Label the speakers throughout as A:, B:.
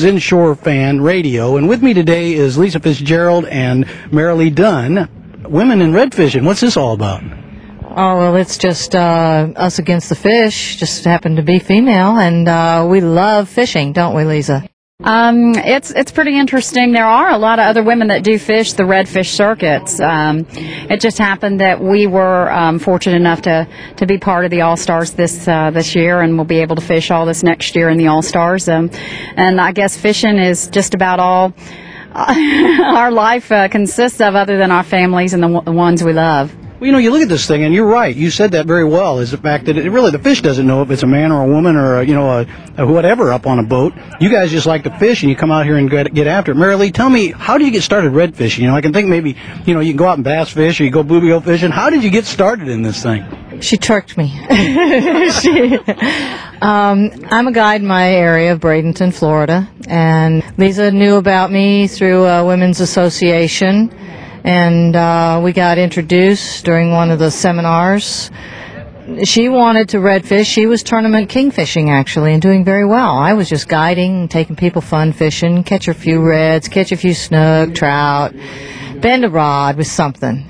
A: is Inshore Fan Radio, and with me today is Lisa Fitzgerald and Marilee Dunn. Women in red fishing, what's this all about?
B: Oh, well, it's just us against the fish, just happen to be female, and we love fishing, don't we, Lisa?
C: It's pretty interesting. There are a lot of other women that do fish the redfish circuits. It just happened that we were fortunate enough to be part of the All-Stars this year, and we'll be able to fish all this next year in the All-Stars. And I guess fishing is just about all our life consists of, other than our families and the ones we love.
A: Well, you look at this thing, and you're right. You said that very well, is the fact that the fish doesn't know if it's a man or a woman or, a whatever up on a boat. You guys just like to fish, and you come out here and get after it. Marilee, tell me, how do you get started red fishing? I can think maybe, you can go out and bass fish, or you go bluegill fishing. How did you get started in this thing?
B: She tricked me. I'm a guide in my area of Bradenton, Florida, and Lisa knew about me through a women's association. And we got introduced during one of the seminars. She wanted to redfish. She was tournament kingfishing, actually, and doing very well. I was just guiding, taking people fun fishing, catch a few reds, catch a few snook, trout, bend a rod with something.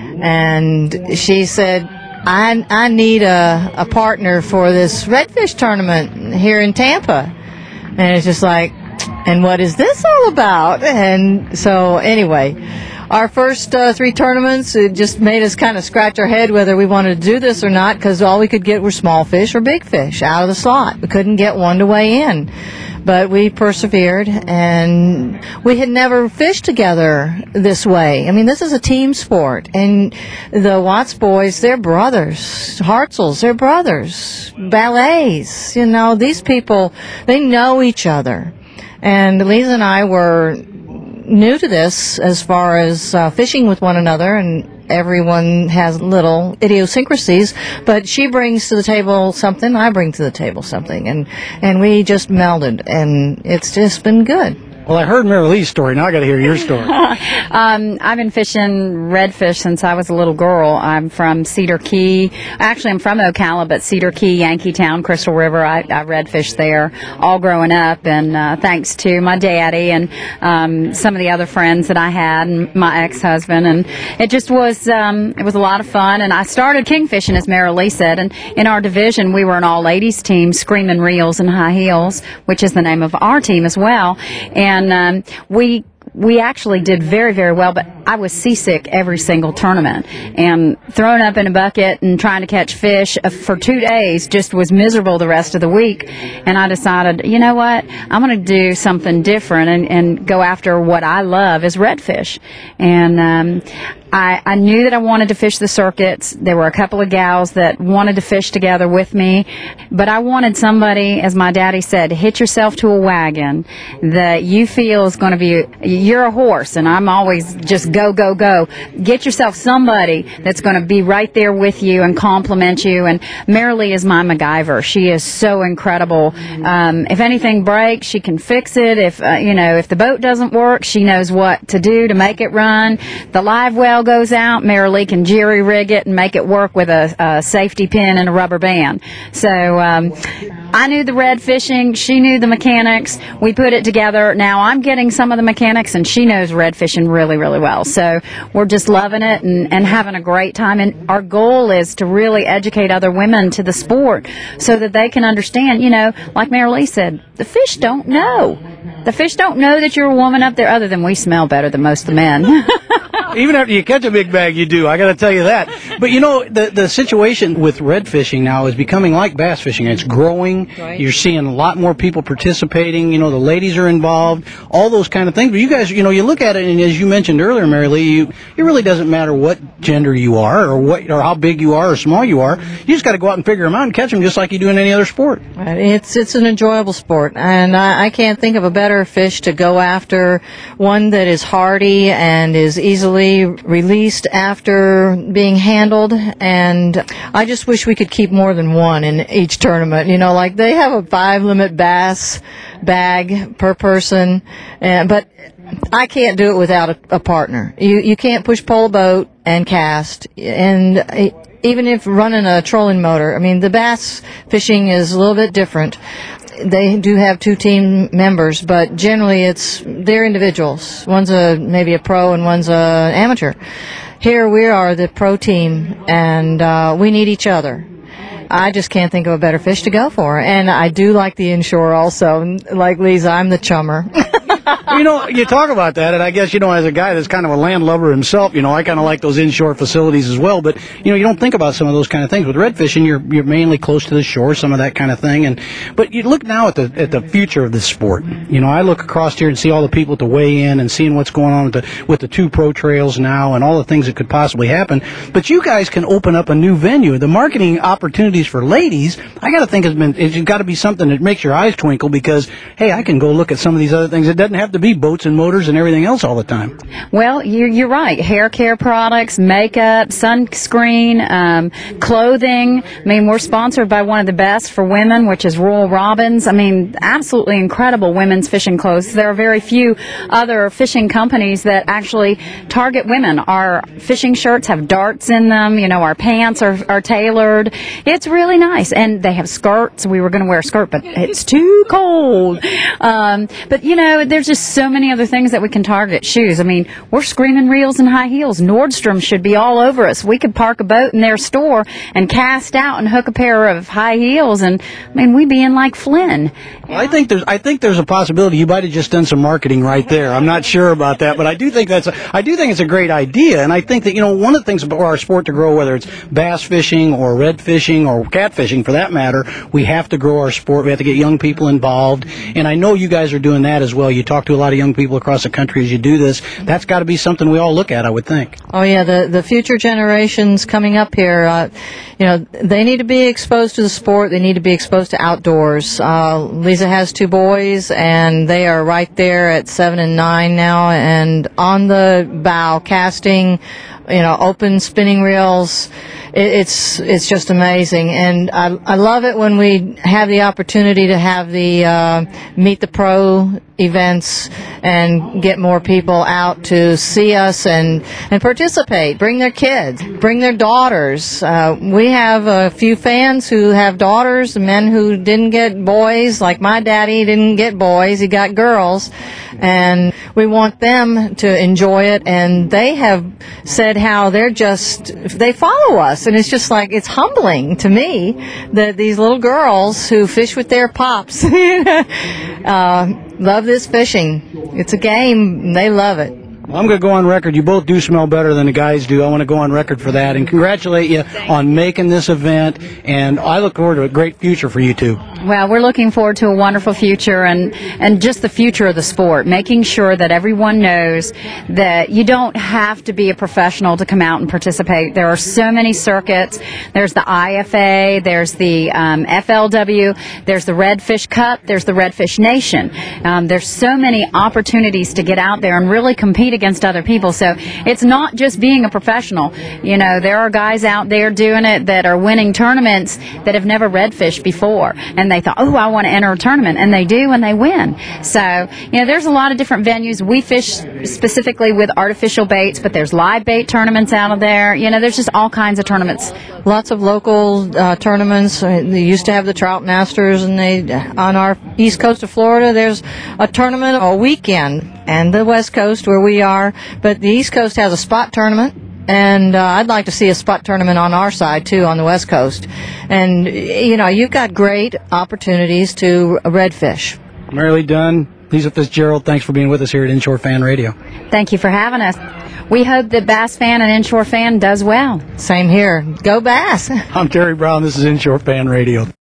B: And she said, I need a partner for this redfish tournament here in Tampa. And it's just like, and what is this all about? And so anyway, our first 3 tournaments, it just made us kind of scratch our head whether we wanted to do this or not, because all we could get were small fish or big fish out of the slot. We couldn't get one to weigh in. But we persevered, and we had never fished together this way. I mean, this is a team sport, and the Watts boys, they're brothers. Hartzels, they're brothers. Ballets, these people, they know each other. And Lisa and I were new to this as far as fishing with one another, and everyone has little idiosyncrasies, but she brings to the table something, I bring to the table something, and we just melded, and it's just been good.
A: Well, I heard Marilee's story. Now I got to hear your story.
C: I've been fishing redfish since I was a little girl. I'm from Cedar Key. Actually, I'm from Ocala, but Cedar Key, Yankeetown, Crystal River. I redfished there all growing up, and thanks to my daddy and some of the other friends that I had and my ex-husband, and it just was it was a lot of fun. And I started kingfishing, as Marilee said, and in our division we were an all-ladies team, Screaming Reels and High Heels, which is the name of our team as well. And we actually did very, very well, but I was seasick every single tournament, and throwing up in a bucket and trying to catch fish for 2 days just was miserable the rest of the week. And I decided, you know what, I'm going to do something different and go after what I love is redfish. And I knew that I wanted to fish the circuits. There were a couple of gals that wanted to fish together with me, but I wanted somebody, as my daddy said, hitch yourself to a wagon that you feel is going to be, you're a horse, and I'm always just go, go, go. Get yourself somebody that's going to be right there with you and compliment you. And Marilee is my MacGyver. She is so incredible. If anything breaks, she can fix it. If the boat doesn't work, she knows what to do to make it run. The live well goes out, Marilee can jerry rig it and make it work with a safety pin and a rubber band. So I knew the red fishing, she knew the mechanics, we put it together. Now I'm getting some of the mechanics, and she knows red fishing really, really well. So we're just loving it and having a great time, and our goal is to really educate other women to the sport so that they can understand, like Marilee said, the fish don't know. The fish don't know that you're a woman up there, other than we smell better than most of the men.
A: Even after you catch a big bag, you do. I got to tell you that. But the situation with red fishing now is becoming like bass fishing. It's growing. Right. You're seeing a lot more people participating. The ladies are involved. All those kind of things. But you guys, you look at it, and as you mentioned earlier, Marilee, it really doesn't matter what gender you are, or how big you are or small you are. You just got to go out and figure them out and catch them just like you do in any other sport.
B: It's an enjoyable sport, and I can't think of a better fish to go after. One that is hardy and is easily released after being handled, and I just wish we could keep more than one in each tournament. Like they have a 5-limit bass bag per person, but I can't do it without a partner. You can't pull a boat and cast, and even if running a trolling motor, the bass fishing is a little bit different. they do have 2 team members, but generally they're individuals. One's maybe a pro and one's a amateur. Here we are the pro team, and we need each other. I just can't think of a better fish to go for. And I do like the inshore also. Like Lisa, I'm the chummer.
A: You talk about that, and I guess, as a guy that's kind of a landlubber himself, I kind of like those inshore facilities as well. But, you don't think about some of those kind of things. With red fishing, you're mainly close to the shore, some of that kind of thing. But you look now at the future of this sport. I look across here and see all the people to weigh in and seeing what's going on with the 2 pro trails now and all the things that could possibly happen. But you guys can open up a new venue. The marketing opportunities for ladies, I got to think it's got to be something that makes your eyes twinkle because, hey, I can go look at some of these other things. It doesn't have to be boats and motors and everything else all the time.
C: Well, you're right. Hair care products, makeup, sunscreen, clothing. I mean, we're sponsored by one of the best for women, which is Royal Robbins. I mean, absolutely incredible women's fishing clothes. There are very few other fishing companies that actually target women. Our fishing shirts have darts in them. Our pants are tailored. It's really nice. And they have skirts. We were going to wear a skirt, but it's too cold. But, there's just so many other things that we can target. Shoes. I mean, we're screaming reels and high heels. Nordstrom should be all over us. We could park a boat in their store and cast out and hook a pair of high heels, and we'd be in like Flynn.
A: Well, I think there's a possibility you might have just done some marketing right there. I'm not sure about that, but I do think it's a great idea, and I think that one of the things about our sport to grow, whether it's bass fishing or red fishing or catfishing for that matter, we have to grow our sport. We have to get young people involved, and I know you guys are doing that as well. You talk to a lot of young people across the country as you do this. That's got to be something we all look at, I would think.
B: Oh yeah, the future generations coming up here, they need to be exposed to the sport. They need to be exposed to outdoors. Lisa has 2 boys, and they are right there at 7 and 9 now, and on the bow casting, open spinning reels. It's just amazing, and I love it when we have the opportunity to have the Meet the Pro events and get more people out to see us and participate. Bring their kids, bring their daughters. We have a few fans who have daughters, men who didn't get boys, like my daddy didn't get boys, he got girls, and we want them to enjoy it, and they have said how they follow us, and it's just like, it's humbling to me that these little girls who fish with their pops love this fishing. It's a game, and they love it.
A: Well, I'm going to go on record. You both do smell better than the guys do. I want to go on record for that and congratulate you on making this event, and I look forward to a great future for you two.
C: Well, we're looking forward to a wonderful future and just the future of the sport, making sure that everyone knows that you don't have to be a professional to come out and participate. There are so many circuits. There's the IFA, there's the FLW, there's the Redfish Cup, there's the Redfish Nation. There's so many opportunities to get out there and really compete against other people. So it's not just being a professional. There are guys out there doing it that are winning tournaments that have never redfished before, and they thought, oh, I want to enter a tournament, and they do, and they win. So, there's a lot of different venues. We fish specifically with artificial baits, but there's live bait tournaments out of there. There's just all kinds of tournaments.
B: Lots of local tournaments. They used to have the Trout Masters, and on our east coast of Florida, there's a tournament a weekend, and the west coast where we are, but the east coast has a spot tournament, and I'd like to see a spot tournament on our side too, on the west coast. And you've got great opportunities to redfish.
A: Marilee Dunn, Lisa Fitzgerald, thanks for being with us here at Inshore Fan Radio.
C: Thank you for having us. We hope that Bass Fan and Inshore Fan does well.
B: Same here. Go Bass.
A: I'm Terry Brown. This is Inshore Fan Radio.